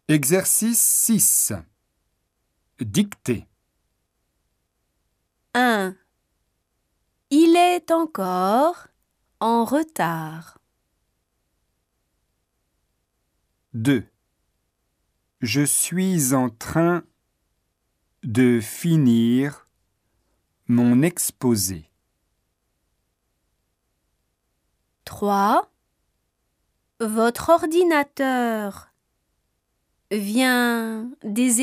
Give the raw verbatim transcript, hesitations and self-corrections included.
Exercice six. Dictée. un. Il est encore en retard. deux. Je suis en train de finir mon exposé. trois. Votre ordinateur vient des États-Unis ?